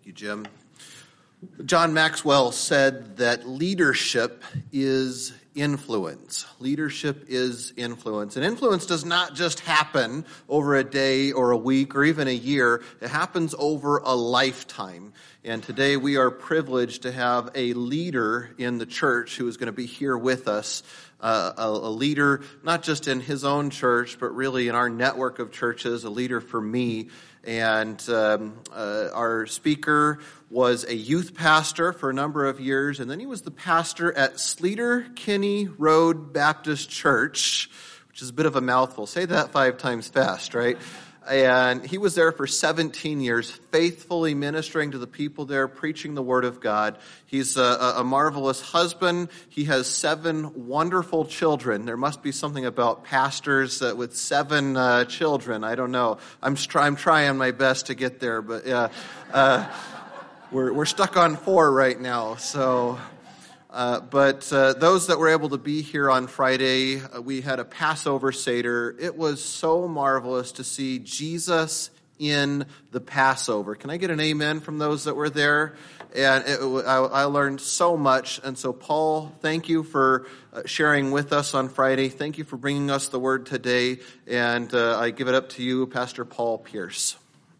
Thank you, Jim. John Maxwell said that leadership is influence. Leadership is influence. And influence does not just happen over a day or a week or even a year. It happens over a lifetime. And today we are privileged to have a leader in the church who is going to be here with us. A leader, not just in his own church, but really in our network of churches, a leader for me. And our speaker was a youth pastor for a number of years, and then he was the pastor at Sleater-Kinney Road Baptist Church, which is a bit of a mouthful. Say that 5 times fast, right? And he was there for 17 years, faithfully ministering to the people there, preaching the Word of God. He's a marvelous husband. He has 7 wonderful children. There must be something about pastors with 7 children. I don't know. I'm trying my best to get there, but we're stuck on 4 right now. So. But those that were able to be here on Friday, we had a Passover Seder. It was so marvelous to see Jesus in the Passover. Can I get an amen from those that were there? And I learned so much. And so, Paul, thank you for sharing with us on Friday. Thank you for bringing us the word today. And I give it up to you, Pastor Paul Pierce.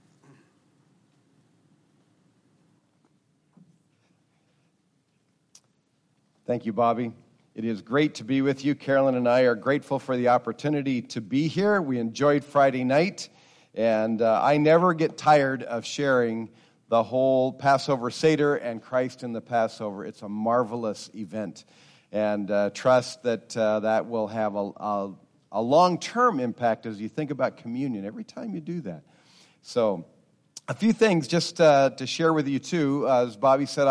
Thank you, Bobby. It is great to be with you. Carolyn and I are grateful for the opportunity to be here. We enjoyed Friday night, and I never get tired of sharing the whole Passover Seder and Christ in the Passover. It's a marvelous event, and trust that that will have a long-term impact as you think about communion every time you do that. So, a few things just to share with you, too. As Bobby said,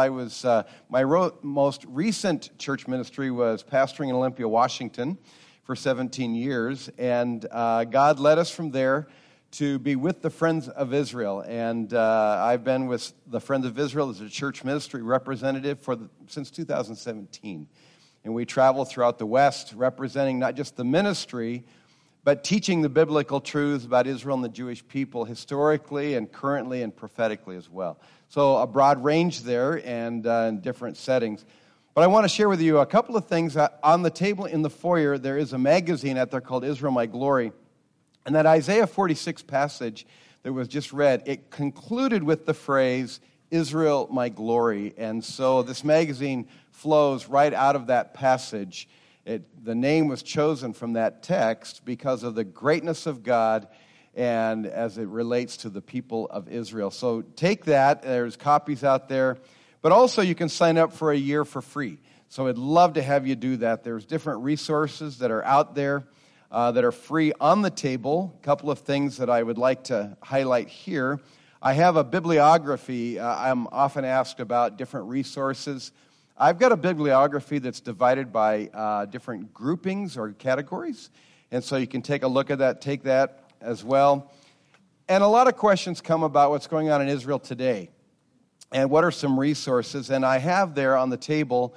my most recent church ministry was pastoring in Olympia, Washington for 17 years. And God led us from there to be with the Friends of Israel. And I've been with the Friends of Israel as a church ministry representative since 2017. And we travel throughout the West representing not just the ministry, but teaching the biblical truths about Israel and the Jewish people historically and currently and prophetically as well. So a broad range there and in different settings. But I want to share with you a couple of things. On the table in the foyer, there is a magazine out there called Israel My Glory. And that Isaiah 46 passage that was just read, it concluded with the phrase, Israel My Glory. And so this magazine flows right out of that passage. The name was chosen from that text because of the greatness of God and as it relates to the people of Israel. So take that. There's copies out there. But also you can sign up for a year for free. So I'd love to have you do that. There's different resources that are out there that are free on the table. A couple of things that I would like to highlight here. I have a bibliography. I'm often asked about different resources. I've got a bibliography that's divided by different groupings or categories, and so you can take a look at that, take that as well. And a lot of questions come about what's going on in Israel today, and what are some resources. And I have there on the table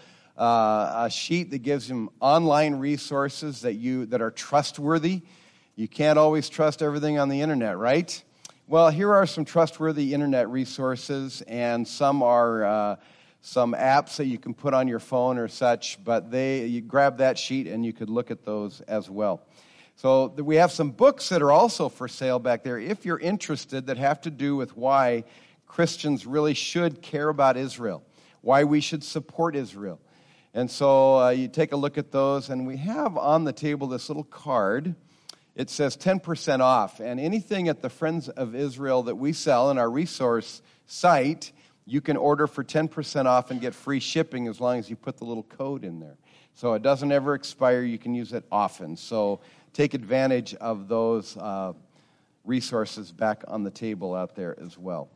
a sheet that gives them online resources that are trustworthy. You can't always trust everything on the internet, right? Well, here are some trustworthy internet resources, and some are some apps that you can put on your phone or such, but you grab that sheet and you could look at those as well. So we have some books that are also for sale back there, if you're interested, that have to do with why Christians really should care about Israel, why we should support Israel. And so you take a look at those, and we have on the table this little card. It says 10% off, and anything at the Friends of Israel that we sell in our resource site, you can order for 10% off and get free shipping as long as you put the little code in there. So it doesn't ever expire. You can use it often. So take advantage of those resources back on the table out there as well.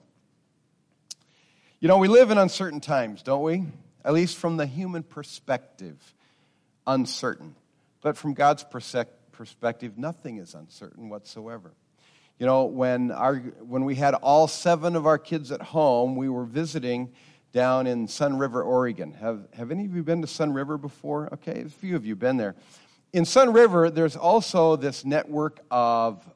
You know, we live in uncertain times, don't we? At least from the human perspective, uncertain. But from God's perspective, nothing is uncertain whatsoever. You know, when we had all 7 of our kids at home, we were visiting down in Sun River, Oregon. Have any of you been to Sun River before? Okay, a few of you have been there. In Sun River, there's also this network of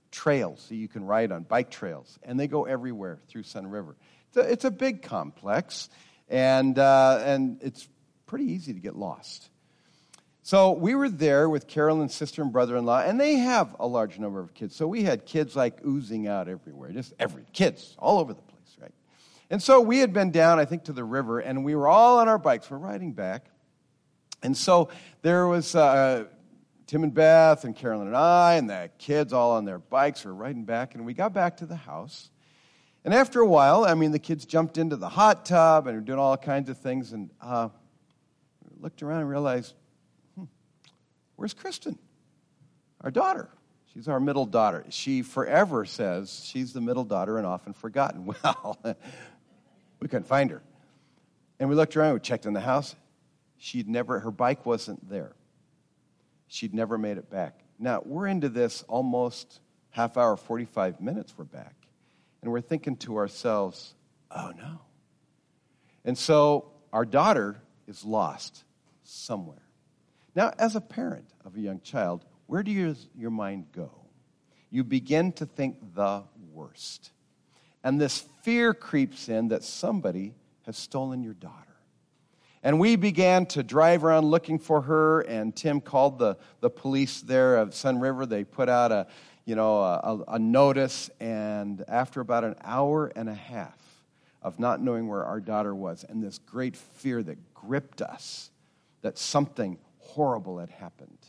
trails that you can ride on, bike trails, and they go everywhere through Sun River. It's a big complex, and it's pretty easy to get lost. So we were there with Carolyn's sister and brother-in-law, and they have a large number of kids. So we had kids like oozing out everywhere, just kids all over the place, right? And so we had been down, I think, to the river, and we were all on our bikes. We're riding back. And so there was Tim and Beth and Carolyn and I and the kids all on their bikes were riding back, and we got back to the house. And after a while, the kids jumped into the hot tub and were doing all kinds of things, and looked around and realized, where's Kristen, our daughter? She's our middle daughter. She forever says she's the middle daughter and often forgotten. Well, we couldn't find her. And we looked around, we checked in the house. Her bike wasn't there. She'd never made it back. Now, we're into this almost half hour, 45 minutes we're back. And we're thinking to ourselves, oh no. And so our daughter is lost somewhere. Now, as a parent of a young child, where does your mind go? You begin to think the worst. And this fear creeps in that somebody has stolen your daughter. And we began to drive around looking for her, and Tim called the police there of Sun River. They put out a notice, and after about an hour and a half of not knowing where our daughter was, and this great fear that gripped us, that something horrible had happened,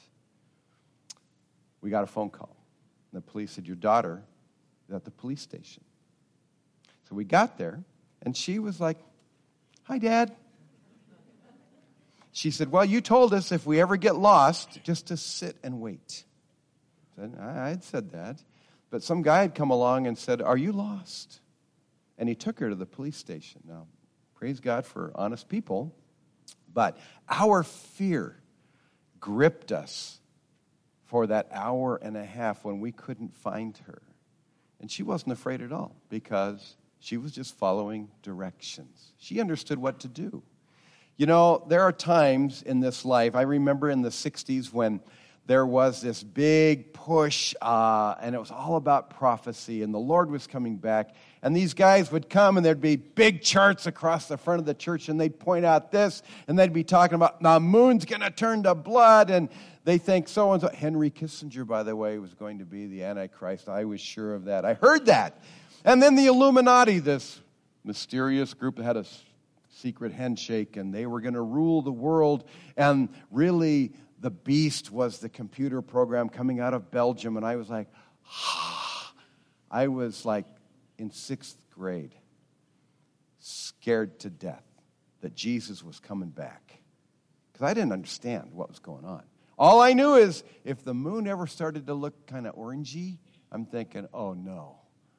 we got a phone call. The police said, your daughter is at the police station. So we got there, and she was like, hi, Dad. She said, well, you told us if we ever get lost, just to sit and wait. I had said that. But some guy had come along and said, are you lost? And he took her to the police station. Now, praise God for honest people. But our fear gripped us for that hour and a half when we couldn't find her. And she wasn't afraid at all because she was just following directions. She understood what to do. There are times in this life, I remember in the 60s when there was this big push, and it was all about prophecy, and the Lord was coming back. And these guys would come, and there'd be big charts across the front of the church, and they'd point out this, and they'd be talking about the moon's going to turn to blood, and they think so-and-so. Henry Kissinger, by the way, was going to be the Antichrist. I was sure of that. I heard that. And then the Illuminati, this mysterious group that had a secret handshake, and they were going to rule the world, and really the beast was the computer program coming out of Belgium, and I was like, I was like in 6th grade, scared to death that Jesus was coming back, because I didn't understand what was going on. All I knew is if the moon ever started to look kind of orangey, I'm thinking, oh no.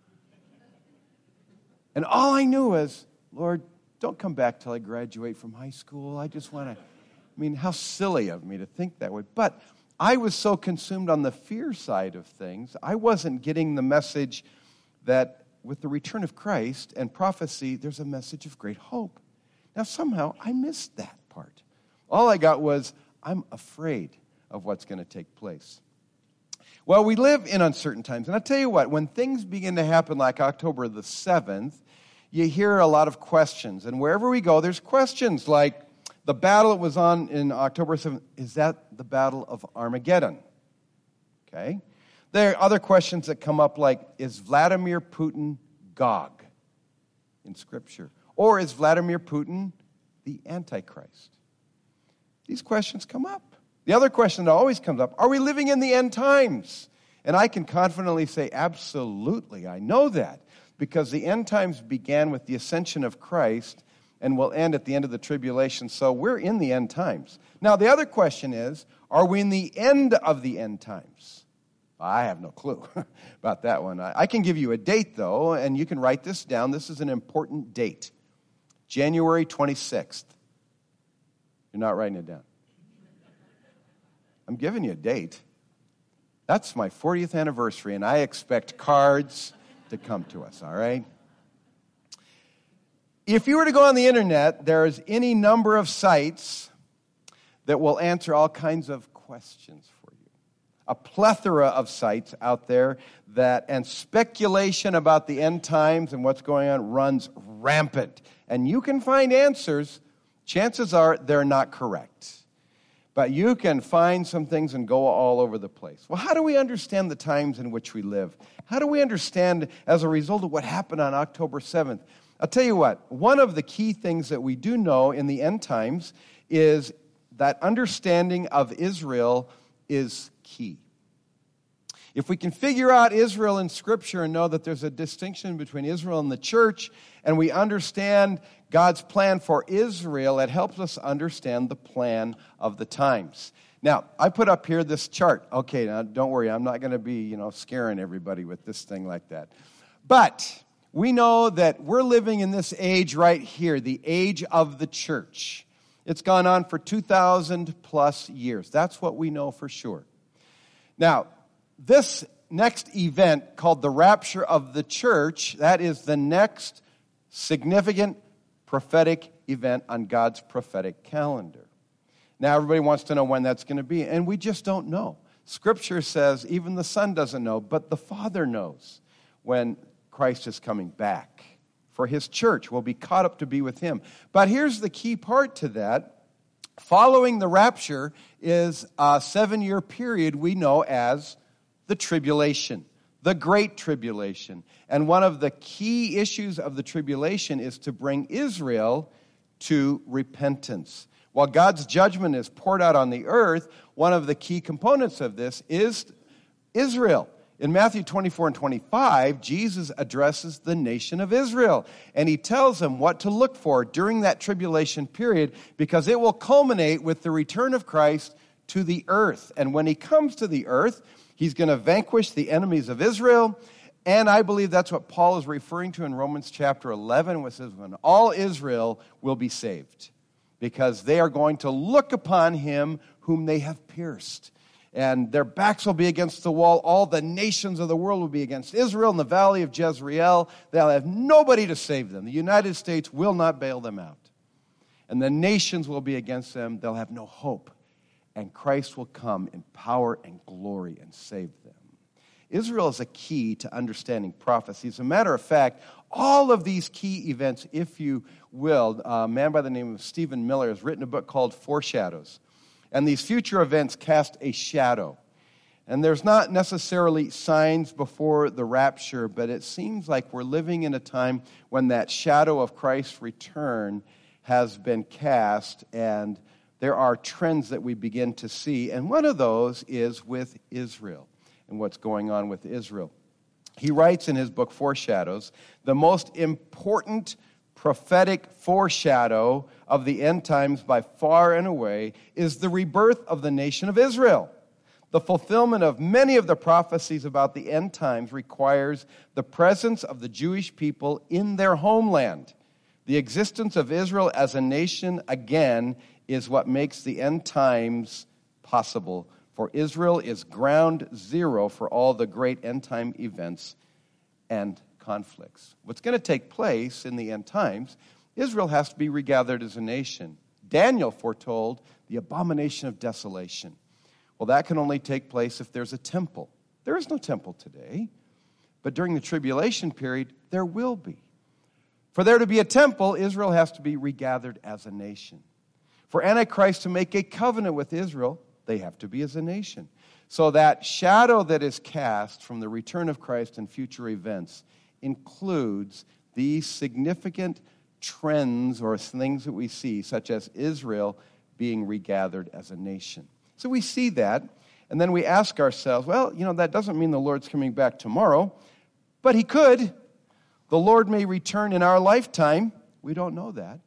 And all I knew is, Lord, don't come back till I graduate from high school. I just want to, how silly of me to think that way. But I was so consumed on the fear side of things, I wasn't getting the message that with the return of Christ and prophecy, there's a message of great hope. Now, somehow, I missed that part. All I got was, I'm afraid of what's going to take place. Well, we live in uncertain times. And I'll tell you what, when things begin to happen like October the 7th, you hear a lot of questions. And wherever we go, there's questions like the battle that was on in October 7th, is that the Battle of Armageddon? Okay. There are other questions that come up like, is Vladimir Putin Gog in Scripture? Or is Vladimir Putin the Antichrist? These questions come up. The other question that always comes up, are we living in the end times? And I can confidently say, absolutely, I know that. Because the end times began with the ascension of Christ and will end at the end of the tribulation. So we're in the end times. Now, the other question is, are we in the end of the end times? I have no clue about that one. I can give you a date, though, and you can write this down. This is an important date. January 26th. You're not writing it down. I'm giving you a date. That's my 40th anniversary, and I expect cards to come to us, all right? If you were to go on the internet, there's any number of sites that will answer all kinds of questions for you a plethora of sites out there and speculation about the end times and what's going on runs rampant. And you can find answers. Chances are they're not correct. But you can find some things and go all over the place. Well, how do we understand the times in which we live? How do we understand as a result of what happened on October 7th? I'll tell you what, one of the key things that we do know in the end times is that understanding of Israel is key. If we can figure out Israel in Scripture and know that there's a distinction between Israel and the church, and we understand God's plan for Israel, it helps us understand the plan of the times. Now, I put up here this chart. Okay, now don't worry, I'm not going to be, scaring everybody with this thing like that. But we know that we're living in this age right here, the age of the church. It's gone on for 2,000 plus years. That's what we know for sure. Now, this next event called the rapture of the church, that is the next significant prophetic event on God's prophetic calendar. Now, everybody wants to know when that's going to be, and we just don't know. Scripture says even the Son doesn't know, but the Father knows when Christ is coming back. For his church will be caught up to be with him. But here's the key part to that. Following the rapture is a 7-year period we know as the tribulation, the Great Tribulation. And one of the key issues of the tribulation is to bring Israel to repentance. While God's judgment is poured out on the earth, one of the key components of this is Israel. In Matthew 24 and 25, Jesus addresses the nation of Israel, and he tells them what to look for during that tribulation period, because it will culminate with the return of Christ to the earth. And when he comes to the earth, he's going to vanquish the enemies of Israel, and I believe that's what Paul is referring to in Romans chapter 11, which says when all Israel will be saved, because they are going to look upon him whom they have pierced. And their backs will be against the wall. All the nations of the world will be against Israel in the valley of Jezreel. They'll have nobody to save them. The United States will not bail them out. And the nations will be against them. They'll have no hope. And Christ will come in power and glory and save them. Israel is a key to understanding prophecy. As a matter of fact, all of these key events, if you will, a man by the name of Stephen Miller has written a book called Foreshadows. And these future events cast a shadow. And there's not necessarily signs before the rapture, but it seems like we're living in a time when that shadow of Christ's return has been cast, and there are trends that we begin to see. And one of those is with Israel and what's going on with Israel. He writes in his book, Foreshadows, the most important prophetic foreshadow of the end times by far and away is the rebirth of the nation of Israel. The fulfillment of many of the prophecies about the end times requires the presence of the Jewish people in their homeland. The existence of Israel as a nation, again, is what makes the end times possible. For Israel is ground zero for all the great end time events and conflicts. What's going to take place in the end times, Israel has to be regathered as a nation. Daniel foretold the abomination of desolation. Well, that can only take place if there's a temple. There is no temple today, but during the tribulation period, there will be. For there to be a temple, Israel has to be regathered as a nation. For Antichrist to make a covenant with Israel, they have to be as a nation. So that shadow that is cast from the return of Christ and future events includes these significant trends or things that we see, such as Israel being regathered as a nation. So we see that, and then we ask ourselves, well, that doesn't mean the Lord's coming back tomorrow, but he could. The Lord may return in our lifetime. We don't know that.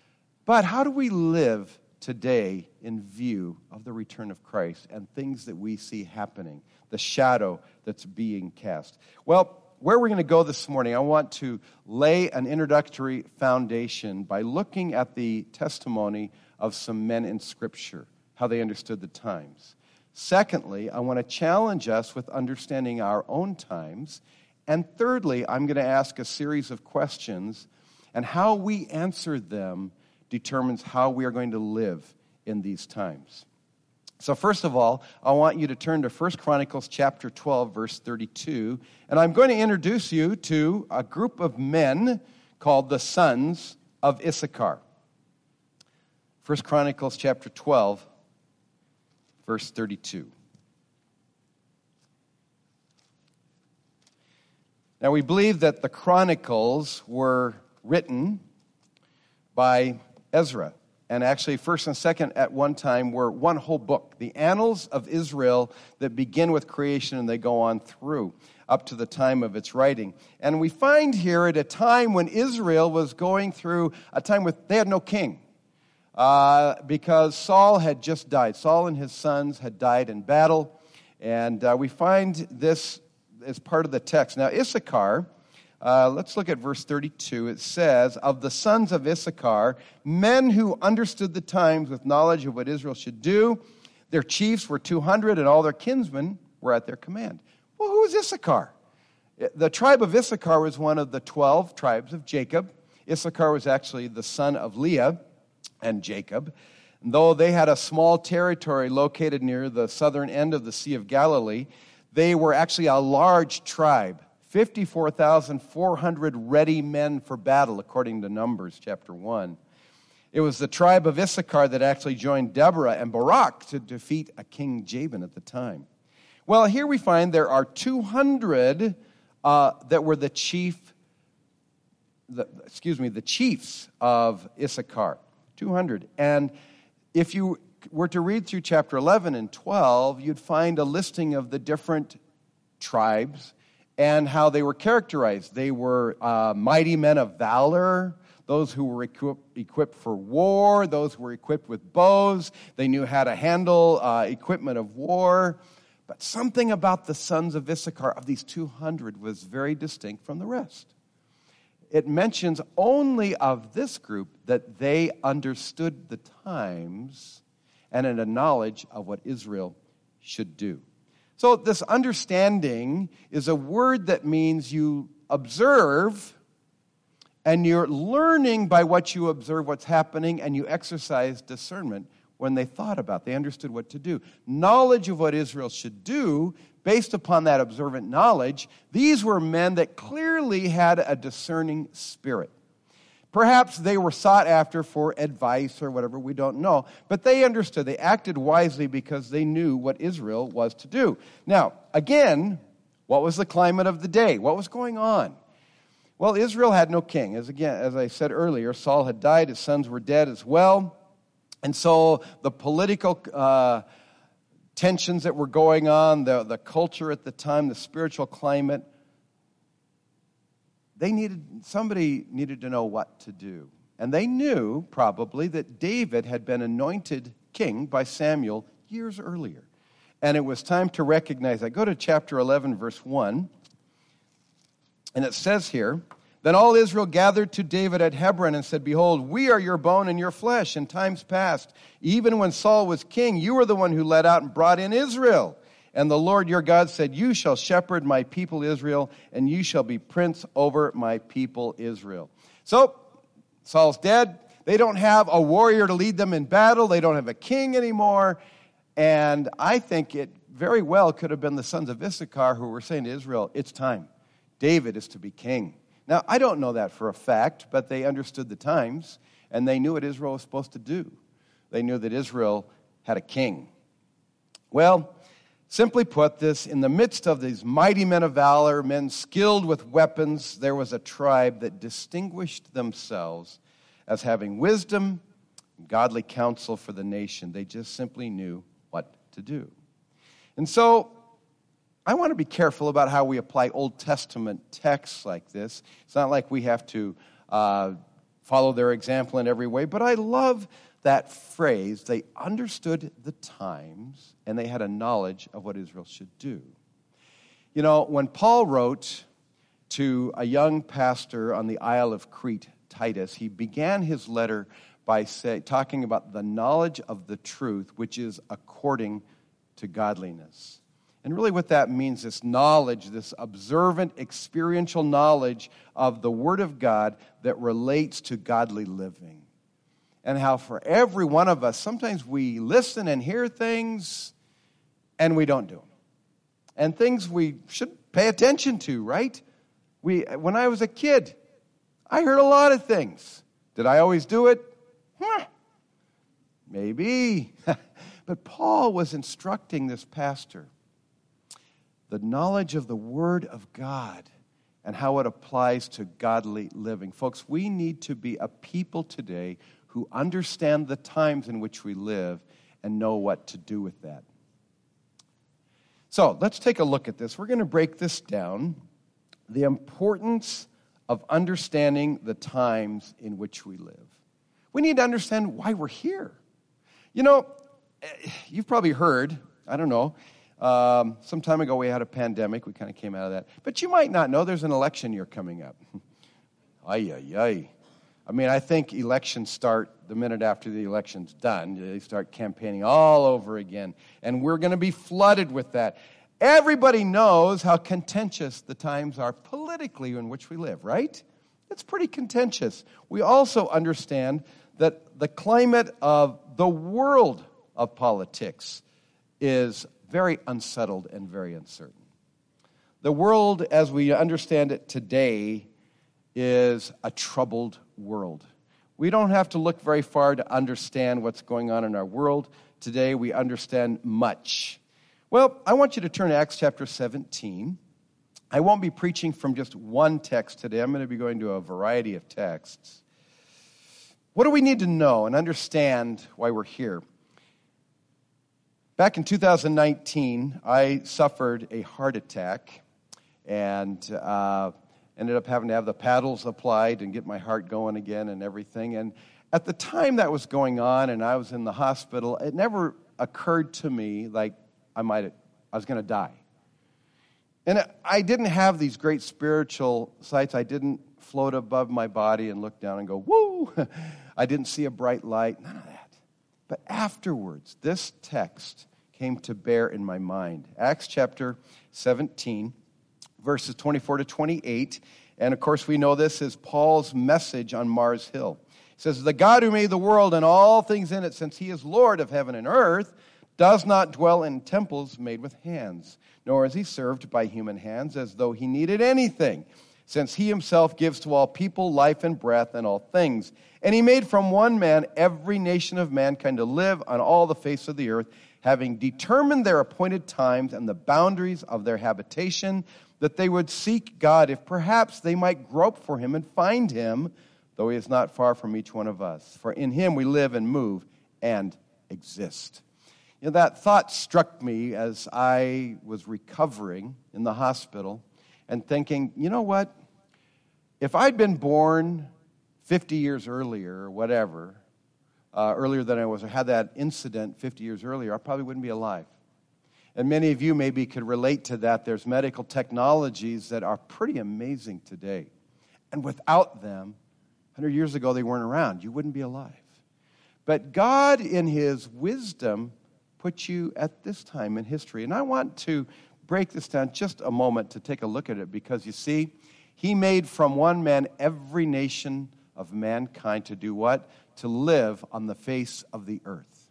But how do we live today in view of the return of Christ and things that we see happening, the shadow that's being cast? Well, where we're going to go this morning, I want to lay an introductory foundation by looking at the testimony of some men in Scripture, how they understood the times. Secondly, I want to challenge us with understanding our own times. And thirdly, I'm going to ask a series of questions, and how we answer them determines how we are going to live in these times. So first of all, I want you to turn to 1 Chronicles chapter 12, verse 32. And I'm going to introduce you to a group of men called the sons of Issachar. 1 Chronicles chapter 12, verse 32. Now we believe that the Chronicles were written by Ezra. And actually, 1st and 2nd at one time were one whole book, the Annals of Israel, that begin with creation and they go on through up to the time of its writing. And we find here at a time when Israel was going through a time where they had no king because Saul had just died. Saul and his sons had died in battle. And we find this as part of the text. Now, Issachar, let's look at verse 32. It says, of the sons of Issachar, men who understood the times with knowledge of what Israel should do. Their chiefs were 200, and all their kinsmen were at their command. Well, who is Issachar? The tribe of Issachar was one of the 12 tribes of Jacob. Issachar was actually the son of Leah and Jacob. And though they had a small territory located near the southern end of the Sea of Galilee, they were actually a large tribe. 54,400 ready men for battle, according to Numbers chapter 1. It was the tribe of Issachar that actually joined Deborah and Barak to defeat a King Jabin at the time. Well, here we find there are 200 that were the chiefs of Issachar. 200. And if you were to read through chapter 11 and 12, you'd find a listing of the different tribes and how they were characterized. They were mighty men of valor, those who were equipped for war, those who were equipped with bows. They knew how to handle equipment of war. But something about the sons of Issachar, of these 200, was very distinct from the rest. It mentions only of this group that they understood the times and had a knowledge of what Israel should do. So this understanding is a word that means you observe and you're learning by what you observe what's happening, and you exercise discernment when they thought about it. They understood what to do. Knowledge of what Israel should do, based upon that observant knowledge, these were men that clearly had a discerning spirit. Perhaps they were sought after for advice or whatever, we don't know. But they understood. They acted wisely because they knew what Israel was to do. Now, again, what was the climate of the day? What was going on? Well, Israel had no king. As I said earlier, Saul had died. His sons were dead as well. And so the political tensions that were going on, the culture at the time, the spiritual climate, somebody needed to know what to do. And they knew, probably, that David had been anointed king by Samuel years earlier. And it was time to recognize that. Go to chapter 11, verse 1. And it says here, then all Israel gathered to David at Hebron and said, behold, we are your bone and your flesh. In times past, even when Saul was king, you were the one who led out and brought in Israel. And the Lord your God said, you shall shepherd my people Israel, and you shall be prince over my people Israel. So, Saul's dead. They don't have a warrior to lead them in battle. They don't have a king anymore. And I think it very well could have been the sons of Issachar who were saying to Israel, it's time. David is to be king. Now, I don't know that for a fact, but they understood the times, and they knew what Israel was supposed to do. They knew that Israel had a king. Well, simply put, in the midst of these mighty men of valor, men skilled with weapons, there was a tribe that distinguished themselves as having wisdom and godly counsel for the nation. They just simply knew what to do. And so, I want to be careful about how we apply Old Testament texts like this. It's not like we have to follow their example in every way, but I love that phrase. They understood the times, and they had a knowledge of what Israel should do. You know, when Paul wrote to a young pastor on the Isle of Crete, Titus, he began his letter by talking about the knowledge of the truth, which is according to godliness. And really what that means is knowledge, this observant, experiential knowledge of the Word of God that relates to godly living. and how for every one of us, sometimes we listen and hear things and we don't do them. And things we should pay attention to, right? When I was a kid, I heard a lot of things. Did I always do it? Maybe. But Paul was instructing this pastor the knowledge of the Word of God and how it applies to godly living. Folks, we need to be a people today who understand the times in which we live and know what to do with that. So let's take a look at this. We're going to break this down. The importance of understanding the times in which we live. We need to understand why we're here. You know, you've probably heard, I don't know, some time ago we had a pandemic. We kind of came out of that. But you might not know there's an election year coming up. I mean, I think elections start the minute after the election's done. They start campaigning all over again. And we're going to be flooded with that. Everybody knows how contentious the times are politically in which we live, right? It's pretty contentious. We also understand that the climate of the world of politics is very unsettled and very uncertain. The world, as we understand it today, is a troubled world. We don't have to look very far to understand what's going on in our world. Today, we understand much. Well, I want you to turn to Acts chapter 17. I won't be preaching from just one text today. I'm going to be going to a variety of texts. What do we need to know and understand why we're here? Back in 2019, I suffered a heart attack and ended up having to have the paddles applied and get my heart going again and everything. And at the time that was going on and I was in the hospital, it never occurred to me like I was going to die. And I didn't have these great spiritual sights. I didn't float above my body and look down and go, woo! I didn't see a bright light, none of that. But afterwards, this text came to bear in my mind. Acts chapter 17, verses 24 to 28. And of course, we know this is Paul's message on Mars Hill. He says, the God who made the world and all things in it, since he is Lord of heaven and earth, does not dwell in temples made with hands, nor is he served by human hands as though he needed anything, since he himself gives to all people life and breath and all things. And he made from one man every nation of mankind to live on all the face of the earth, having determined their appointed times and the boundaries of their habitation, that they would seek God, if perhaps they might grope for him and find him, though he is not far from each one of us. For in him we live and move and exist. You know, that thought struck me as I was recovering in the hospital and thinking, you know what? If I'd been born 50 years earlier or whatever, earlier than I was, or had that incident 50 years earlier, I probably wouldn't be alive. And many of you maybe could relate to that. There's medical technologies that are pretty amazing today. And without them, 100 years ago, they weren't around. You wouldn't be alive. But God, in his wisdom, put you at this time in history. And I want to break this down just a moment to take a look at it, because you see, he made from one man every nation of mankind to do what? To live on the face of the earth.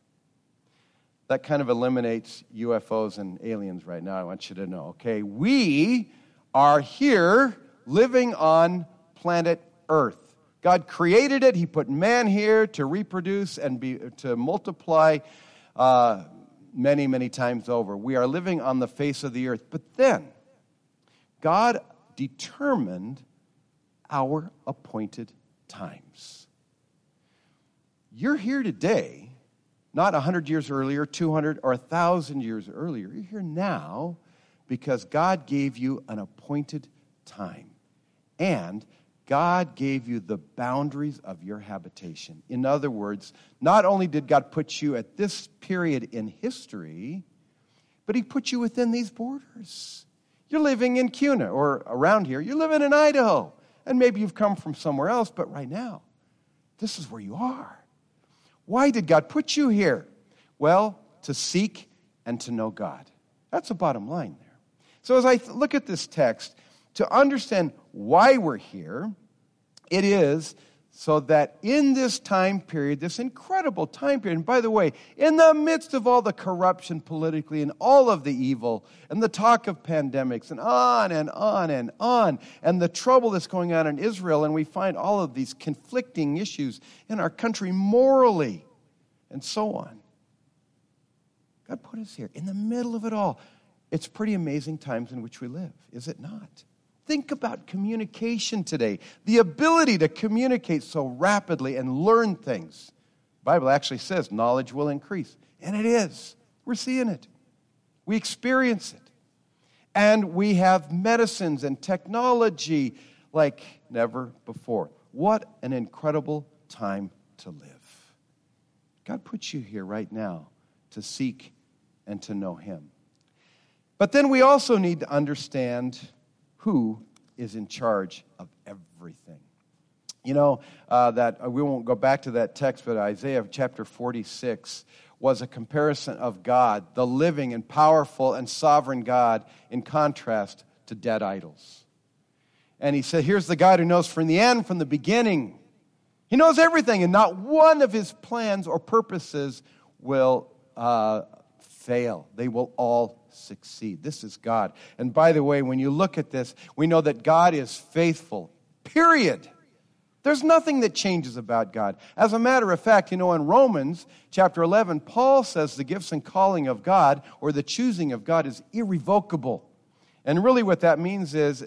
That kind of eliminates UFOs and aliens right now, I want you to know, okay? We are here living on planet Earth. God created it. He put man here to reproduce and to multiply many, many times over. We are living on the face of the earth. But then, God determined our appointed times. You're here today, not 100 years earlier, 200 or 1,000 years earlier. You're here now because God gave you an appointed time. And God gave you the boundaries of your habitation. In other words, not only did God put you at this period in history, but he put you within these borders. You're living in Kuna or around here. You're living in Idaho. And maybe you've come from somewhere else, but right now, this is where you are. Why did God put you here? Well, to seek and to know God. That's the bottom line there. So as I look at this text, to understand why we're here, it is So that in this time period, this incredible time period, and by the way, in the midst of all the corruption politically and all of the evil and the talk of pandemics and on and on and on, and the trouble that's going on in Israel, and we find all of these conflicting issues in our country morally and so on. God put us here in the middle of it all. It's pretty amazing times in which we live, is it not? Think about communication today. The ability to communicate so rapidly and learn things. The Bible actually says knowledge will increase. And it is. We're seeing it. We experience it. And we have medicines and technology like never before. What an incredible time to live. God puts you here right now to seek and to know Him. But then we also need to understand who is in charge of everything. You know, that we won't go back to that text, but Isaiah chapter 46 was a comparison of God, the living and powerful and sovereign God, in contrast to dead idols. And he said, here's the God who knows from the end, from the beginning. He knows everything, and not one of his plans or purposes will fail. They will all succeed. This is God. And by the way, when you look at this, we know that God is faithful, period. There's nothing that changes about God. As a matter of fact, you know, in Romans chapter 11, Paul says the gifts and calling of God, or the choosing of God, is irrevocable. And really what that means is,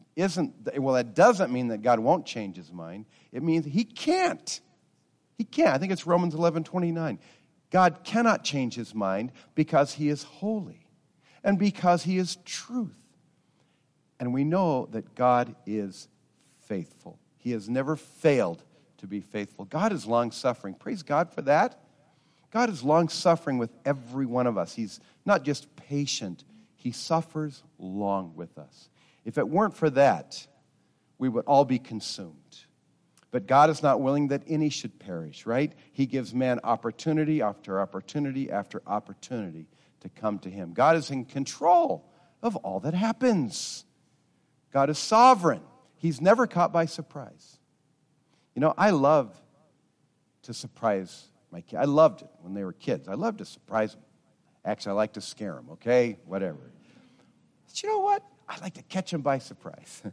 it doesn't mean that God won't change his mind. It means he can't. He can't. I think it's Romans 11:29. God cannot change his mind because he is holy and because he is truth. And we know that God is faithful. He has never failed to be faithful. God is long-suffering. Praise God for that. God is long-suffering with every one of us. He's not just patient. He suffers long with us. If it weren't for that, we would all be consumed. But God is not willing that any should perish, right? He gives man opportunity after opportunity after opportunity to come to him. God is in control of all that happens. God is sovereign. He's never caught by surprise. You know, I love to surprise my kids. I loved it when they were kids. I love to surprise them. Actually, I like to scare them, okay? Whatever. But you know what? I like to catch them by surprise.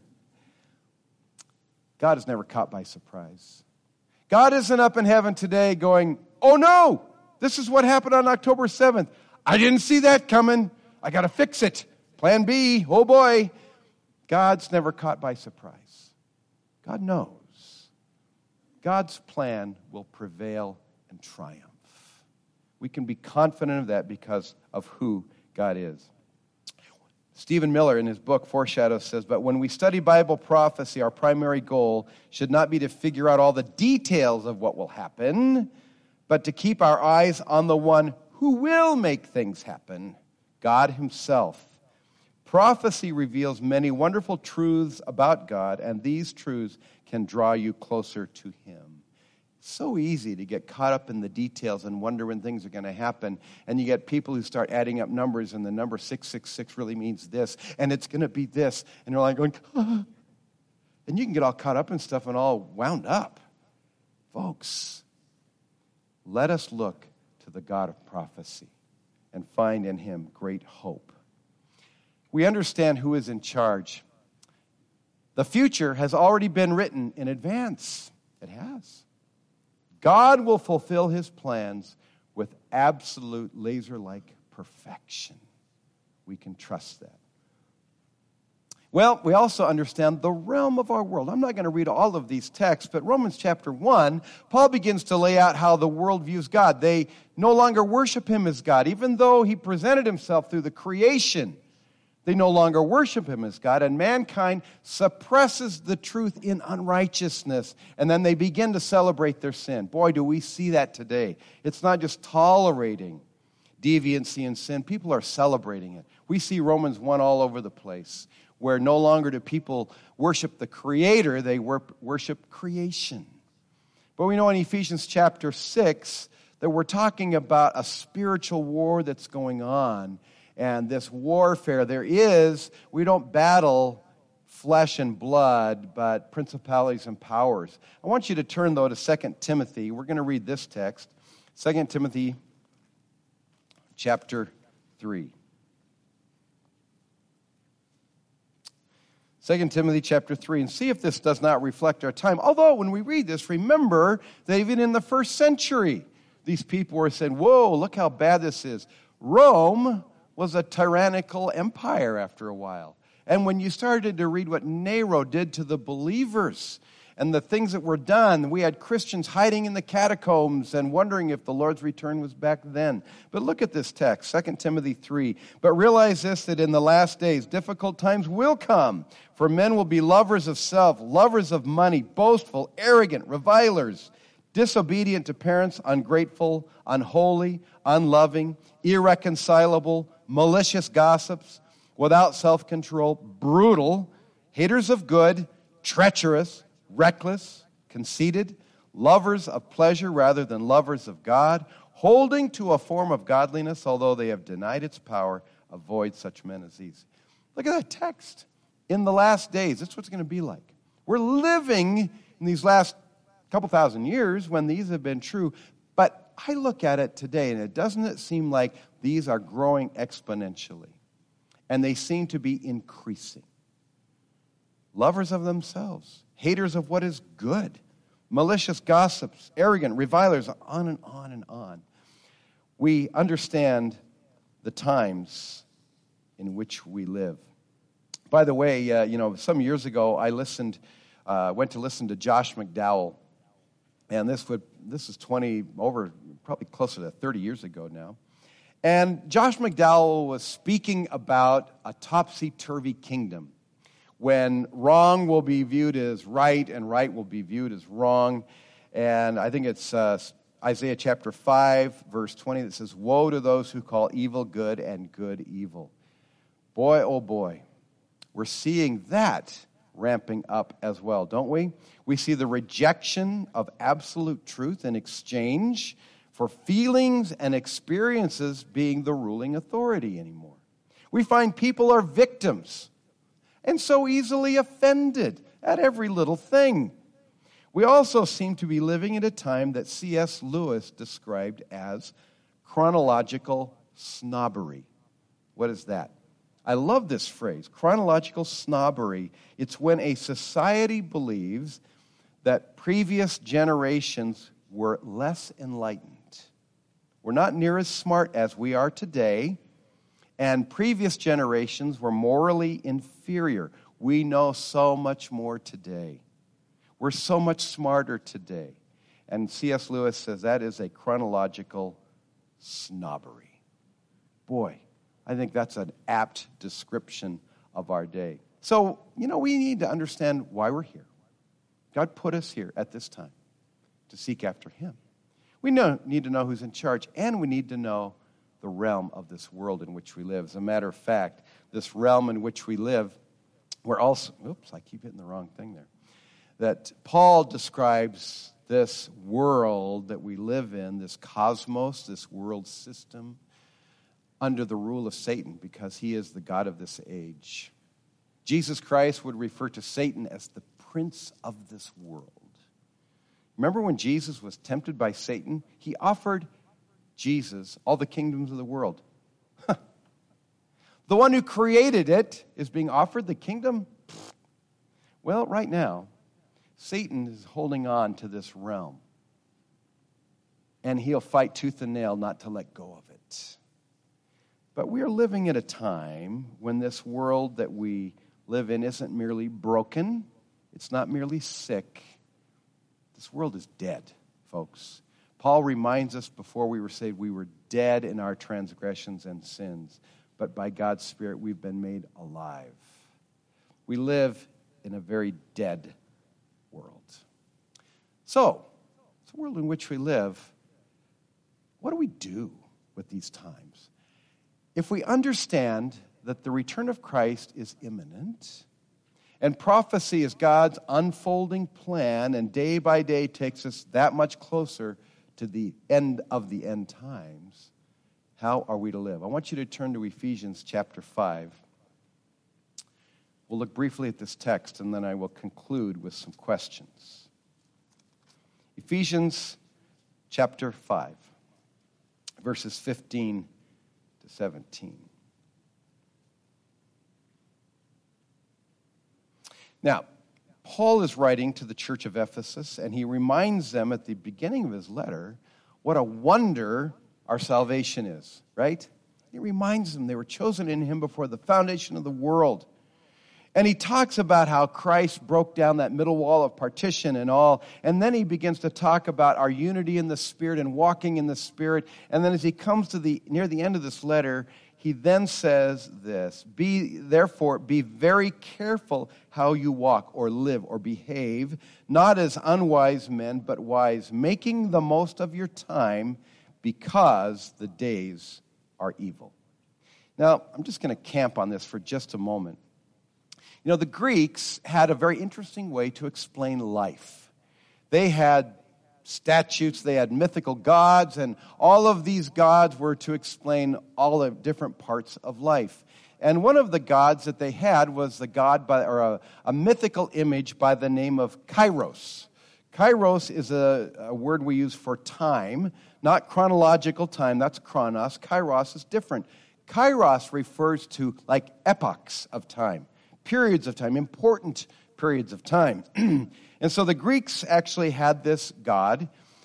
God is never caught by surprise. God isn't up in heaven today going, oh no, this is what happened on October 7th. I didn't see that coming. I got to fix it. Plan B, oh boy. God's never caught by surprise. God knows. God's plan will prevail and triumph. We can be confident of that because of who God is. Stephen Miller, in his book, Foreshadows, says, but when we study Bible prophecy, our primary goal should not be to figure out all the details of what will happen, but to keep our eyes on the one who will make things happen, God himself. Prophecy reveals many wonderful truths about God, and these truths can draw you closer to him. It's so easy to get caught up in the details and wonder when things are going to happen. And you get people who start adding up numbers, and the number 666 really means this, and it's going to be this. And they're like going, ah. And you can get all caught up in stuff and all wound up. Folks, let us look to the God of prophecy and find in him great hope. We understand who is in charge. The future has already been written in advance. It has. God will fulfill his plans with absolute laser-like perfection. We can trust that. Well, we also understand the realm of our world. I'm not going to read all of these texts, but Romans chapter 1, Paul begins to lay out how the world views God. They no longer worship him as God, even though he presented himself through the creation. They no longer worship him as God, and mankind suppresses the truth in unrighteousness, and then they begin to celebrate their sin. Boy, do we see that today. It's not just tolerating deviancy and sin. People are celebrating it. We see Romans 1 all over the place, where no longer do people worship the Creator, they worship creation. But we know in Ephesians chapter 6 that we're talking about a spiritual war that's going on. And this warfare we don't battle flesh and blood, but principalities and powers. I want you to turn, though, to 2 Timothy. We're going to read this text, 2 Timothy chapter 3. 2 Timothy chapter 3, and see if this does not reflect our time. Although, when we read this, remember that even in the first century, these people were saying, whoa, look how bad this is. Rome was a tyrannical empire after a while. And when you started to read what Nero did to the believers and the things that were done, we had Christians hiding in the catacombs and wondering if the Lord's return was back then. But look at this text, 2 Timothy 3. But realize this, that in the last days, difficult times will come. For men will be lovers of self, lovers of money, boastful, arrogant, revilers, disobedient to parents, ungrateful, unholy, unloving, irreconcilable, malicious gossips, without self-control, brutal, haters of good, treacherous, reckless, conceited, lovers of pleasure rather than lovers of God, holding to a form of godliness, although they have denied its power. Avoid such men as these. Look at that text. In the last days, that's what it's going to be like. We're living in these last couple thousand years when these have been true, but I look at it today, and doesn't it seem like these are growing exponentially? And they seem to be increasing. Lovers of themselves, haters of what is good, malicious gossips, arrogant, revilers, on and on and on. We understand the times in which we live. By the way, some years ago I went to listen to Josh McDowell, and this is probably closer to 30 years ago now. And Josh McDowell was speaking about a topsy-turvy kingdom when wrong will be viewed as right and right will be viewed as wrong. And I think it's Isaiah chapter 5, verse 20 that says, woe to those who call evil good and good evil. Boy, oh boy, we're seeing that ramping up as well, don't we? We see the rejection of absolute truth in exchange for feelings and experiences being the ruling authority anymore. We find people are victims and so easily offended at every little thing. We also seem to be living at a time that C.S. Lewis described as chronological snobbery. What is that? I love this phrase, chronological snobbery. It's when a society believes that previous generations were less enlightened. We're not near as smart as we are today, and previous generations were morally inferior. We know so much more today. We're so much smarter today. And C.S. Lewis says that is a chronological snobbery. Boy, I think that's an apt description of our day. So, we need to understand why we're here. God put us here at this time to seek after Him. We need to know who's in charge, and we need to know the realm of this world in which we live. As a matter of fact, this realm in which we live, we're also, I keep hitting the wrong thing there, that Paul describes this world that we live in, this cosmos, this world system, under the rule of Satan, because he is the god of this age. Jesus Christ would refer to Satan as the prince of this world. Remember when Jesus was tempted by Satan? He offered Jesus all the kingdoms of the world. The one who created it is being offered the kingdom? Well, right now, Satan is holding on to this realm. And he'll fight tooth and nail not to let go of it. But we are living at a time when this world that we live in isn't merely broken. It's not merely sick. This world is dead, folks. Paul reminds us before we were saved, we were dead in our transgressions and sins. But by God's Spirit, we've been made alive. We live in a very dead world. So, it's the world in which we live. What do we do with these times? If we understand that the return of Christ is imminent, and prophecy is God's unfolding plan, and day by day takes us that much closer to the end of the end times, how are we to live? I want you to turn to Ephesians chapter 5. We'll look briefly at this text, and then I will conclude with some questions. Ephesians chapter 5, verses 15 to 17. Now, Paul is writing to the church of Ephesus, and he reminds them at the beginning of his letter what a wonder our salvation is, right? He reminds them they were chosen in him before the foundation of the world. And he talks about how Christ broke down that middle wall of partition and all. And then he begins to talk about our unity in the Spirit and walking in the Spirit. And then as he comes to near the end of this letter, he then says this: Therefore, be very careful how you walk or live or behave, not as unwise men, but wise, making the most of your time, because the days are evil. Now, I'm just going to camp on this for just a moment. You know, the Greeks had a very interesting way to explain life. They had statutes, they had mythical gods, and all of these gods were to explain all the different parts of life. And one of the gods that they had was the god a mythical image by the name of Kairos. Kairos is a word we use for time, not chronological time, that's chronos. Kairos is different. Kairos refers to like epochs of time. Periods of time, important periods of time. And so the Greeks actually had this god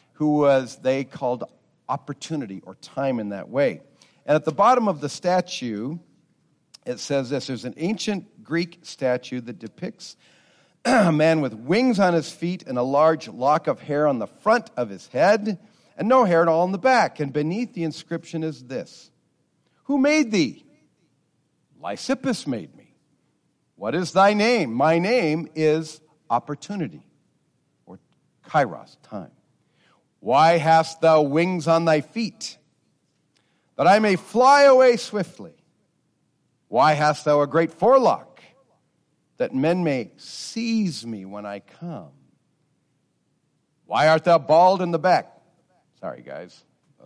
they called opportunity or time in that way. And at the bottom of the statue, it says this: there's an ancient Greek statue that depicts a man with wings on his feet and a large lock of hair on the front of his head and no hair at all on the back. And beneath the inscription is this: Who made thee? Lysippus made me. What is thy name? My name is Opportunity, or Kairos, time. Why hast thou wings on thy feet? That I may fly away swiftly. Why hast thou a great forelock? That men may seize me when I come. Why art thou bald in the back? Sorry, guys.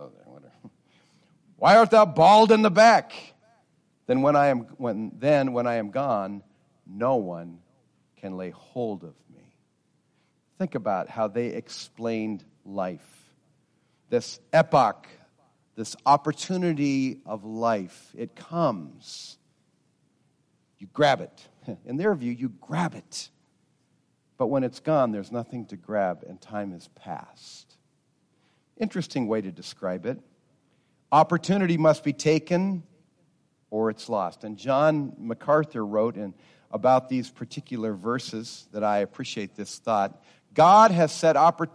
Why art thou bald in the back? Then when I am gone, no one can lay hold of me. Think about how they explained life. This epoch, this opportunity of life, it comes. You grab it. In their view, you grab it. But when it's gone, there's nothing to grab, and time has passed. Interesting way to describe it. Opportunity must be taken or it's lost. And John MacArthur wrote about these particular verses that I appreciate this thought. God has set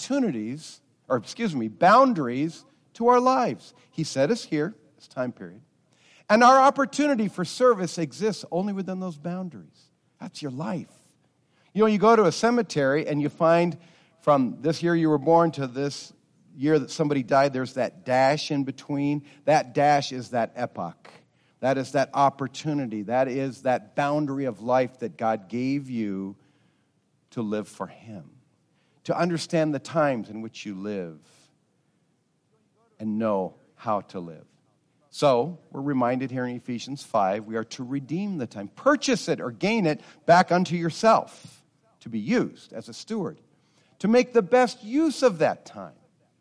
boundaries to our lives. He set us here, this time period. And our opportunity for service exists only within those boundaries. That's your life. You know, you go to a cemetery and you find from this year you were born to this year that somebody died, there's that dash in between. That dash is that epoch. That is that opportunity. That is that boundary of life that God gave you to live for Him. To understand the times in which you live and know how to live. So, we're reminded here in Ephesians 5, we are to redeem the time. Purchase it or gain it back unto yourself to be used as a steward. To make the best use of that time.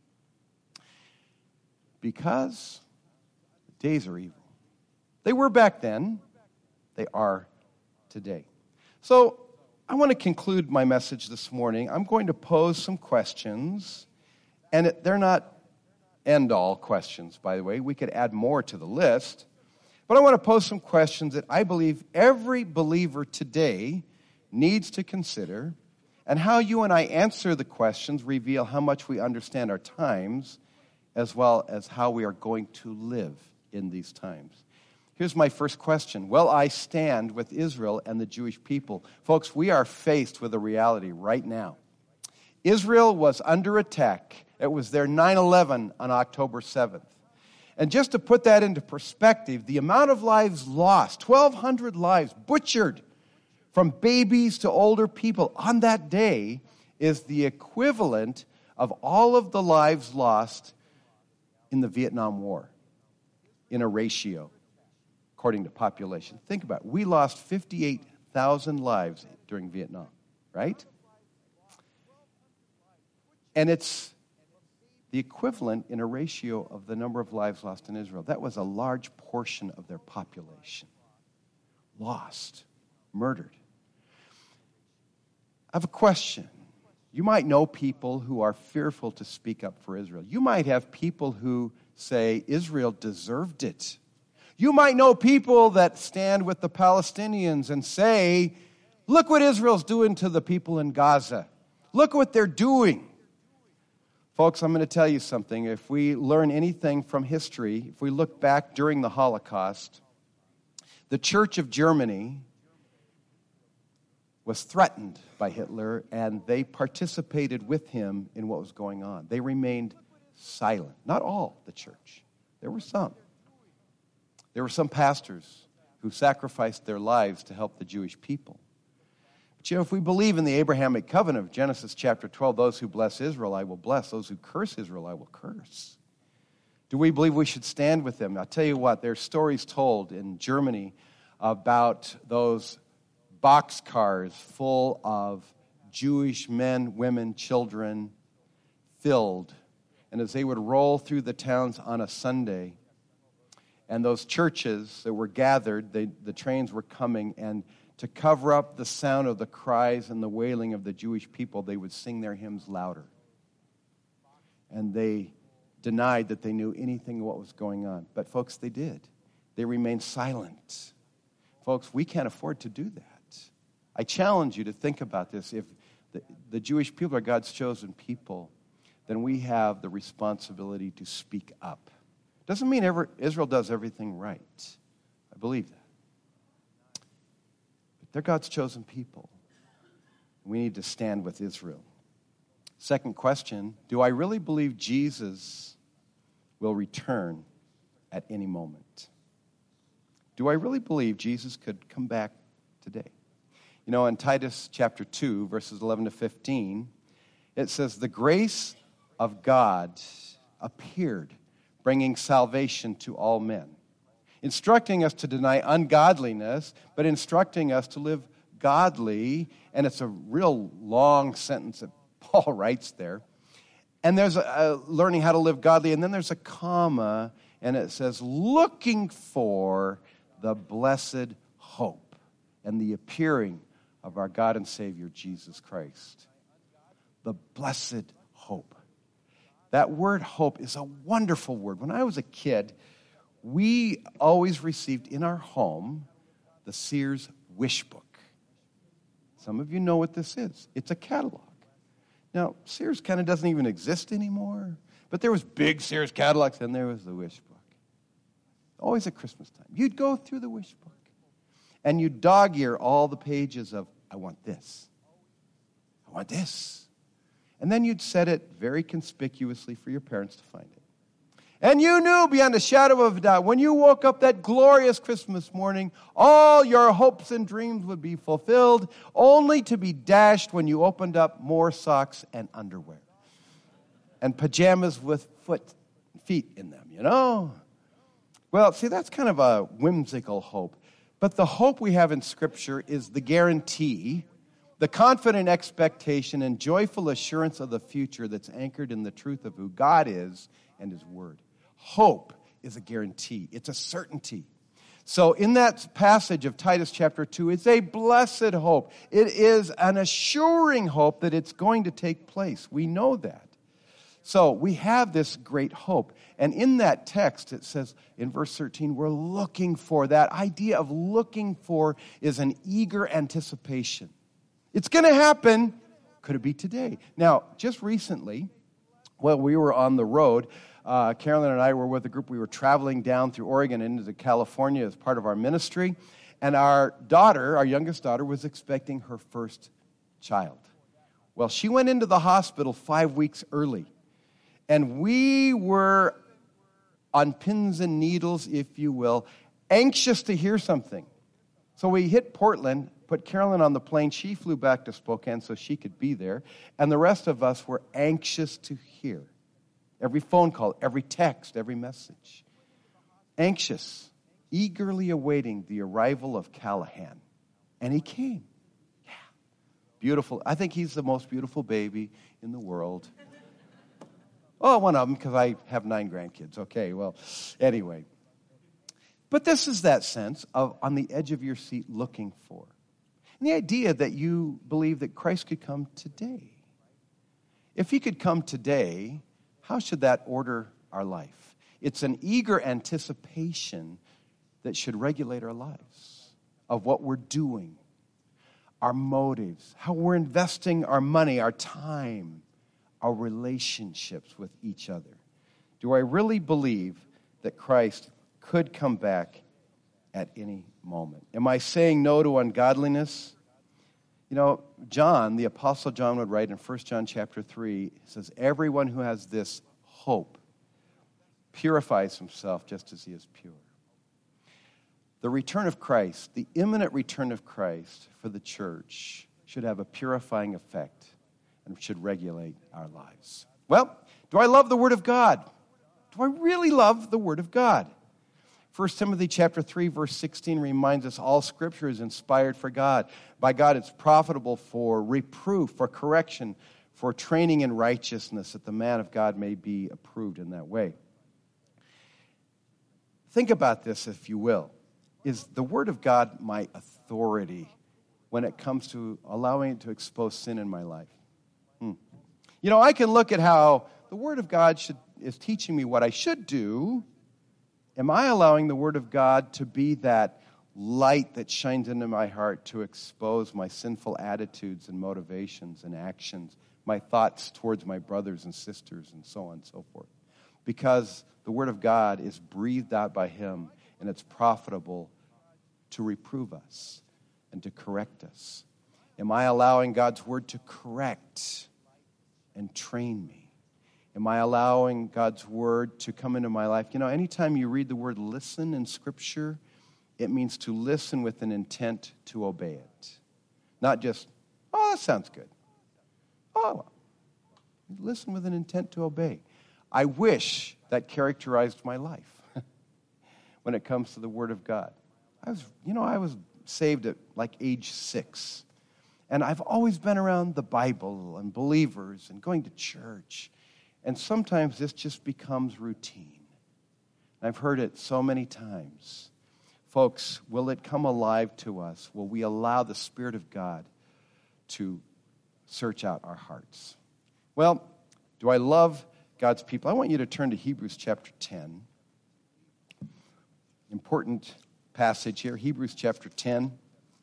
Because the days are evil. They were back then. They are today. So, I want to conclude my message this morning. I'm going to pose some questions. And they're not end-all questions, by the way. We could add more to the list. But I want to pose some questions that I believe every believer today needs to consider. And how you and I answer the questions reveal how much we understand our times, as well as how we are going to live in these times. Here's my first question. Will I stand with Israel and the Jewish people? Folks, we are faced with a reality right now. Israel was under attack. It was their 9/11 on October 7th. And just to put that into perspective, the amount of lives lost, 1,200 lives butchered, from babies to older people on that day, is the equivalent of all of the lives lost in the Vietnam War in a ratio, according to population. Think about it. We lost 58 1,200,000 lives during Vietnam, right? And it's the equivalent in a ratio of the number of lives lost in Israel. That was a large portion of their population. Lost, murdered. I have a question. You might know people who are fearful to speak up for Israel. You might have people who say Israel deserved it. You might know people that stand with the Palestinians and say, look what Israel's doing to the people in Gaza. Look what they're doing. Folks, I'm going to tell you something. If we learn anything from history, if we look back during the Holocaust, the Church of Germany was threatened by Hitler, and they participated with him in what was going on. They remained silent. Not all the church. There were some. There were some pastors who sacrificed their lives to help the Jewish people. But if we believe in the Abrahamic covenant of Genesis chapter 12, those who bless Israel I will bless, those who curse Israel I will curse. Do we believe we should stand with them? I'll tell you what, there's stories told in Germany about those boxcars full of Jewish men, women, children, filled. And as they would roll through the towns on a Sunday, and those churches that were gathered, the trains were coming, and to cover up the sound of the cries and the wailing of the Jewish people, they would sing their hymns louder. And they denied that they knew anything of what was going on. But folks, they did. They remained silent. Folks, we can't afford to do that. I challenge you to think about this. If the Jewish people are God's chosen people, then we have the responsibility to speak up. Doesn't mean Israel does everything right. I believe that. But they're God's chosen people. We need to stand with Israel. Second question, do I really believe Jesus will return at any moment? Do I really believe Jesus could come back today? You know, in Titus chapter 2, verses 11 to 15, it says, the grace of God appeared, bringing salvation to all men, instructing us to deny ungodliness, but instructing us to live godly. And it's a real long sentence that Paul writes there. And there's a learning how to live godly, and then there's a comma, and it says, looking for the blessed hope and the appearing of our God and Savior, Jesus Christ. The blessed hope. That word hope is a wonderful word. When I was a kid, we always received in our home the Sears Wish Book. Some of you know what this is. It's a catalog. Now, Sears kind of doesn't even exist anymore, but there was big Sears catalogs, and there was the Wish Book. Always at Christmas time. You'd go through the Wish Book, and you'd dog-ear all the pages of, I want this. I want this. And then you'd set it very conspicuously for your parents to find it. And you knew beyond a shadow of a doubt, when you woke up that glorious Christmas morning, all your hopes and dreams would be fulfilled, only to be dashed when you opened up more socks and underwear. And pajamas with feet in them, you know? Well, see, that's kind of a whimsical hope. But the hope we have in Scripture is the guarantee, the confident expectation and joyful assurance of the future that's anchored in the truth of who God is and His Word. Hope is a guarantee. It's a certainty. So in that passage of Titus chapter 2, it's a blessed hope. It is an assuring hope that it's going to take place. We know that. So we have this great hope. And in that text, it says in verse 13, we're looking for. That idea of looking for is an eager anticipation. It's going to happen. Could it be today? Now, just recently, while we were on the road, Carolyn and I were with a group. We were traveling down through Oregon into California as part of our ministry. And our daughter, our youngest daughter, was expecting her first child. Well, she went into the hospital 5 weeks early. And we were on pins and needles, if you will, anxious to hear something. So we hit Portland, put Carolyn on the plane. She flew back to Spokane so she could be there. And the rest of us were anxious to hear. Every phone call, every text, every message. Anxious, eagerly awaiting the arrival of Callahan. And he came. Yeah. Beautiful. I think he's the most beautiful baby in the world. Oh, one of them, because I have 9 grandkids. Okay, well, anyway. But this is that sense of on the edge of your seat looking for. And the idea that you believe that Christ could come today. If he could come today, how should that order our life? It's an eager anticipation that should regulate our lives of what we're doing, our motives, how we're investing our money, our time, our relationships with each other. Do I really believe that Christ could come back at any moment? Am I saying no to ungodliness? You know, John, the Apostle John would write in 1 John chapter 3, he says, everyone who has this hope purifies himself just as he is pure. The return of Christ, the imminent return of Christ for the church should have a purifying effect and should regulate our lives. Well, do I love the Word of God? Do I really love the Word of God? 1 Timothy chapter 3, verse 16 reminds us all Scripture is inspired for God. By God, it's profitable for reproof, for correction, for training in righteousness, that the man of God may be approved in that way. Think about this, if you will. Is the Word of God my authority when it comes to allowing it to expose sin in my life? You know, I can look at how the Word of God is teaching me what I should do. Am I allowing the Word of God to be that light that shines into my heart to expose my sinful attitudes and motivations and actions, my thoughts towards my brothers and sisters and so on and so forth? Because the Word of God is breathed out by Him, and it's profitable to reprove us and to correct us. Am I allowing God's Word to correct and train me? Am I allowing God's Word to come into my life? You know, anytime you read the word listen in Scripture, it means to listen with an intent to obey it. Not just, oh, that sounds good. Oh, listen with an intent to obey. I wish that characterized my life when it comes to the Word of God. I was saved at like age 6. And I've always been around the Bible and believers and going to church. And sometimes this just becomes routine. I've heard it so many times. Folks, will it come alive to us? Will we allow the Spirit of God to search out our hearts? Well, do I love God's people? I want you to turn to Hebrews chapter 10. Important passage here, Hebrews chapter 10.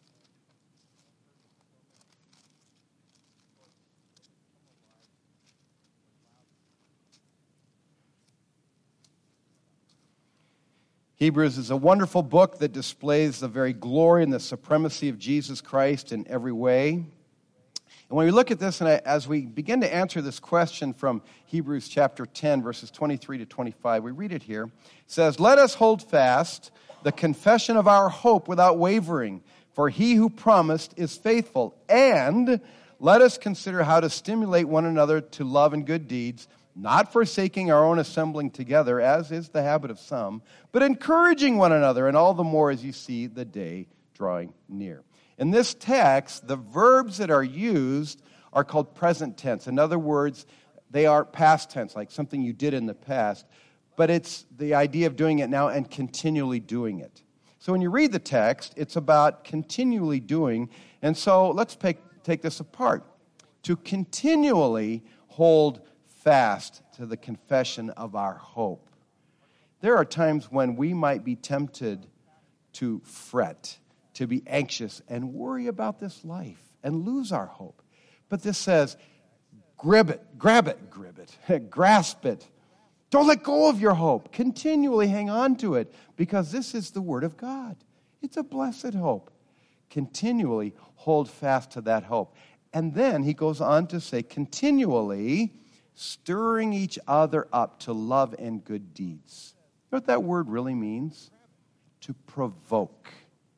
Hebrews is a wonderful book that displays the very glory and the supremacy of Jesus Christ in every way. And when we look at this, and as we begin to answer this question from Hebrews chapter 10, verses 23 to 25, we read it here. It says, "Let us hold fast the confession of our hope without wavering, for he who promised is faithful. And let us consider how to stimulate one another to love and good deeds, not forsaking our own assembling together, as is the habit of some, but encouraging one another, and all the more as you see the day drawing near." In this text, the verbs that are used are called present tense. In other words, they are past tense, like something you did in the past, but it's the idea of doing it now and continually doing it. So when you read the text, it's about continually doing, and so let's take this apart. To continually hold fast to the confession of our hope. There are times when we might be tempted to fret, to be anxious and worry about this life and lose our hope. But this says, grab it, grasp it. Don't let go of your hope. Continually hang on to it, because this is the Word of God. It's a blessed hope. Continually hold fast to that hope. And then he goes on to say, continually stirring each other up to love and good deeds. You know what that word really means? To provoke.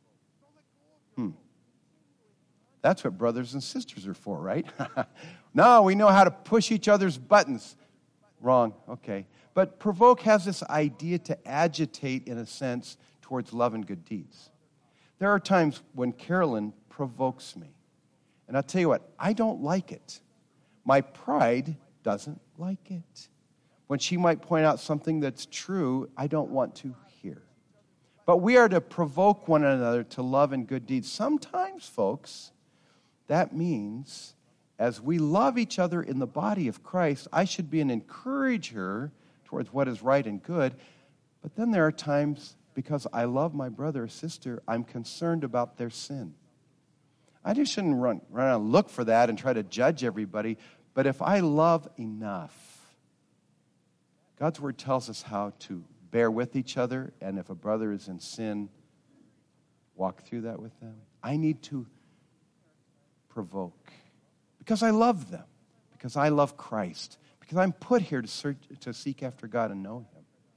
That's what brothers and sisters are for, right? No, we know how to push each other's buttons. Wrong, okay. But provoke has this idea to agitate, in a sense, towards love and good deeds. There are times when Carolyn provokes me. And I'll tell you what, I don't like it. My pride doesn't like it. When she might point out something that's true, I don't want to hear. But we are to provoke one another to love and good deeds. Sometimes, folks, that means as we love each other in the body of Christ, I should be an encourager towards what is right and good. But then there are times, because I love my brother or sister, I'm concerned about their sin. I just shouldn't run around and look for that and try to judge everybody. But if I love enough, God's word tells us how to bear with each other, and if a brother is in sin, walk through that with them. I need to provoke because I love them, because I love Christ, because I'm put here to seek after God and know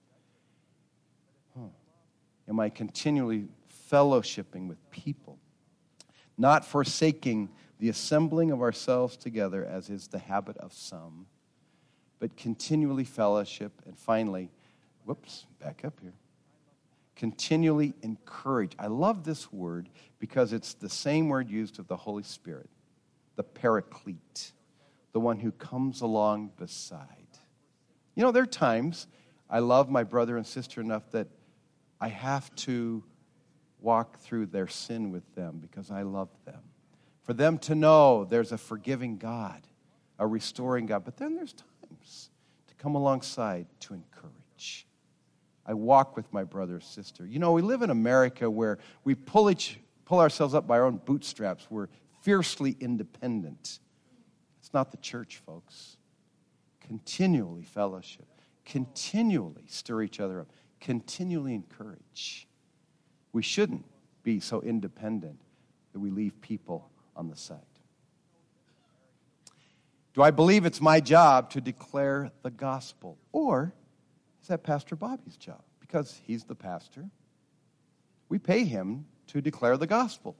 Him. Am I continually fellowshipping with people, not forsaking the assembling of ourselves together, as is the habit of some, but continually fellowship, and finally, back up here, continually encourage. I love this word because it's the same word used of the Holy Spirit, the Paraclete, the one who comes along beside. You know, there are times I love my brother and sister enough that I have to walk through their sin with them because I love them. For them to know there's a forgiving God, a restoring God. But then there's times to come alongside to encourage. I walk with my brother or sister. You know, we live in America where we pull ourselves up by our own bootstraps. We're fiercely independent. It's not the church, folks. Continually fellowship. Continually stir each other up. Continually encourage. We shouldn't be so independent that we leave people on the side. Do I believe it's my job to declare the gospel? Or is that Pastor Bobby's job? Because he's the pastor. We pay him to declare the gospel.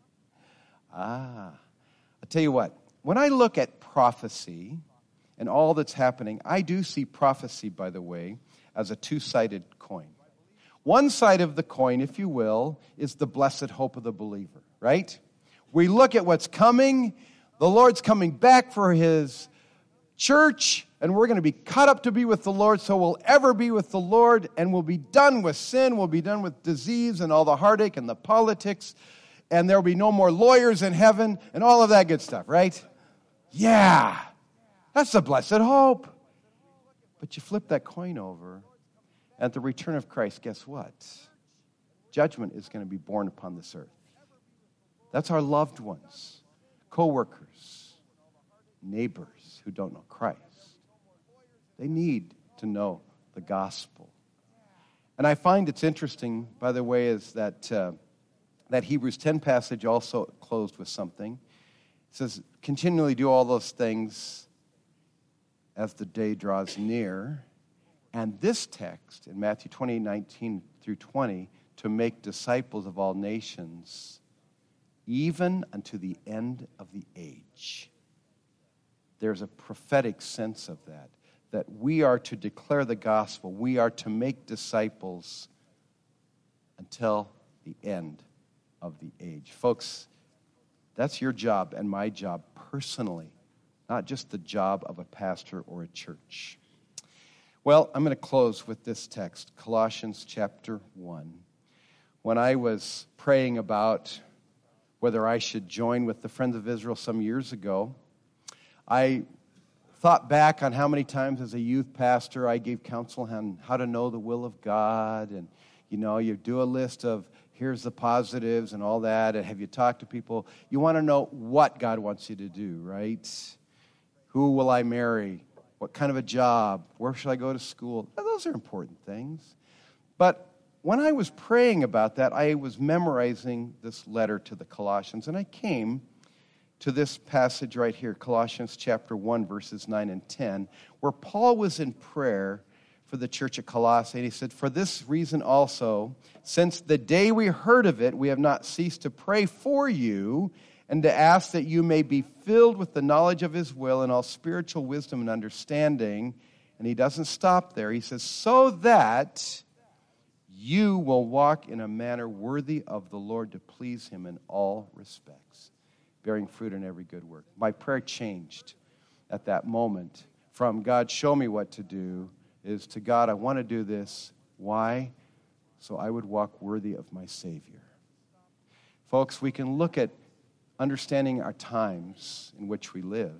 I'll tell you what. When I look at prophecy and all that's happening, I do see prophecy, by the way, as a two-sided coin. One side of the coin, if you will, is the blessed hope of the believer, right? We look at what's coming. The Lord's coming back for His church, and we're going to be caught up to be with the Lord, so we'll ever be with the Lord, and we'll be done with sin, we'll be done with disease and all the heartache and the politics, and there'll be no more lawyers in heaven, and all of that good stuff, right? Yeah, that's the blessed hope. But you flip that coin over, at the return of Christ, guess what? Judgment is going to be born upon this earth. That's our loved ones, co-workers, neighbors who don't know Christ. They need to know the gospel. And I find it's interesting, by the way, is that that Hebrews 10 passage also closed with something. It says, continually do all those things as the day draws near. And this text in Matthew 28:19 through 20, to make disciples of all nations, even unto the end of the age. There's a prophetic sense of that we are to declare the gospel. We are to make disciples until the end of the age. Folks, that's your job and my job personally, not just the job of a pastor or a church. Well, I'm going to close with this text, Colossians chapter 1. When I was praying about whether I should join with the Friends of Israel some years ago, I thought back on how many times as a youth pastor I gave counsel on how to know the will of God. And, you know, you do a list of here's the positives and all that. And have you talked to people? You want to know what God wants you to do, right? Who will I marry? What kind of a job? Where should I go to school? Those are important things. But when I was praying about that, I was memorizing this letter to the Colossians, and I came to this passage right here, Colossians chapter 1, verses 9 and 10, where Paul was in prayer for the church at Colossae, and he said, for this reason also, since the day we heard of it, we have not ceased to pray for you and to ask that you may be filled with the knowledge of His will and all spiritual wisdom and understanding. And he doesn't stop there. He says, so that you will walk in a manner worthy of the Lord to please him in all respects, bearing fruit in every good work. My prayer changed at that moment from God, show me what to do, is to God, I want to do this. Why? So I would walk worthy of my Savior. Folks, we can look at understanding our times in which we live,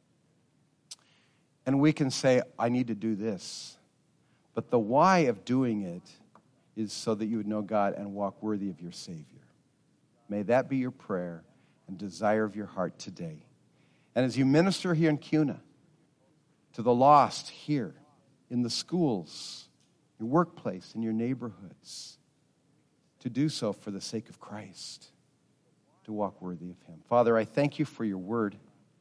and we can say, I need to do this. But the why of doing it is so that you would know God and walk worthy of your Savior. May that be your prayer and desire of your heart today. And as you minister here in Kuna, to the lost here, in the schools, your workplace, in your neighborhoods, to do so for the sake of Christ, to walk worthy of him. Father, I thank you for your word.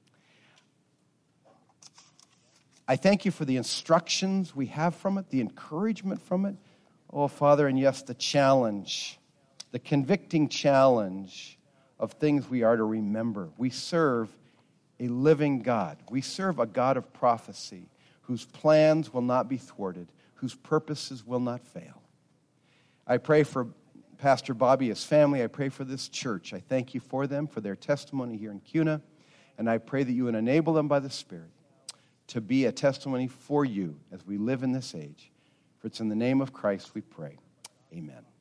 I thank you for the instructions we have from it, the encouragement from it. Oh, Father, and yes, the challenge, the convicting challenge of things we are to remember. We serve a living God. We serve a God of prophecy whose plans will not be thwarted, whose purposes will not fail. I pray for Pastor Bobby, his family. I pray for this church. I thank you for them, for their testimony here in Kuna, and I pray that you would enable them by the Spirit to be a testimony for you as we live in this age. For it's in the name of Christ we pray. Amen.